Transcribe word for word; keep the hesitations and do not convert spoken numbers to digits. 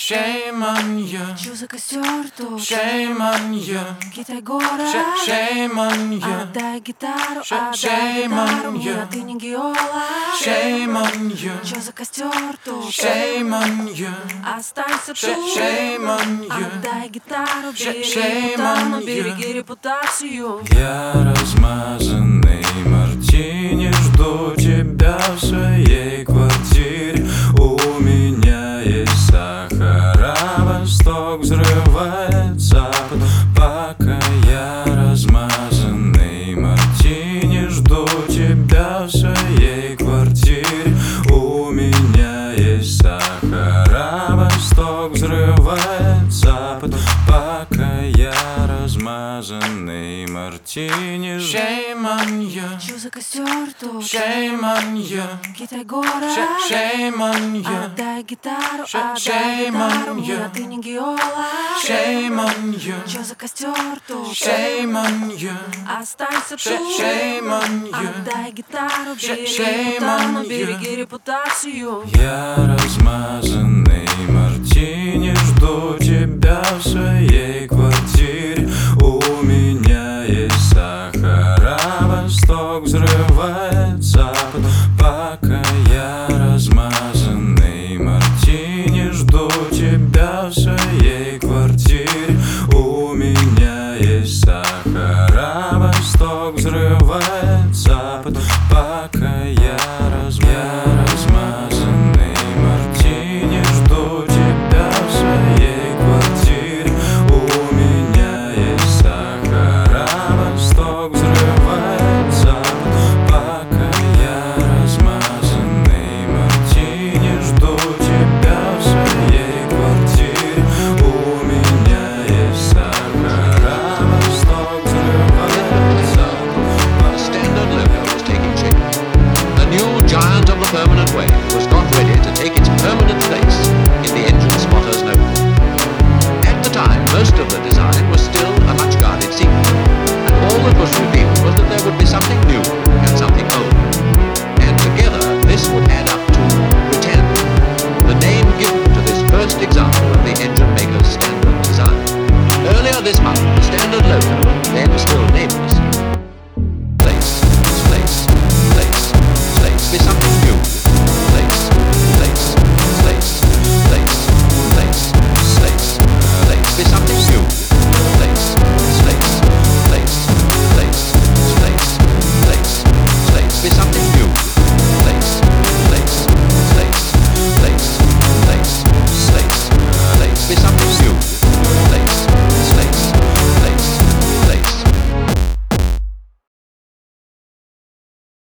Shame on you. Хочу за костер тут. Shame on you. Китай город. Shame on you. Отдай гитару, Sh- отдай shame гитару on мне, you. а ты не Геола. Shame on you. Хочу за костер тут. Shame on you. Останься Sh- тут. shame on you. Отдай гитару, бери shame репутацию, on you. береги репутацию. Я размазанный мартини, жду тебя в своей квартире. У меня есть сахара, восток взрывает запад. Пока я размазанный мартини, жду тебя в своей квартире. У меня есть сахара, восток взрывает запад. Пока я размазанный мартини. Shame on you. Хочу за костер тут. Shame on you. Китай город. Shame on you. Отдай гитару, Sh- отдай shame гитару on мне, you. а ты не Геола. Shame on you. Хочу за костер тут. Shame on you. Останься Sh- тут. shame on you. Отдай гитару, бери shame репутацию, on you. береги репутацию. Я размазанный мартини, жду тебя в своей квартире. У меня есть сахара, восток взрывает запад. Пока я размазанный мартини, жду тебя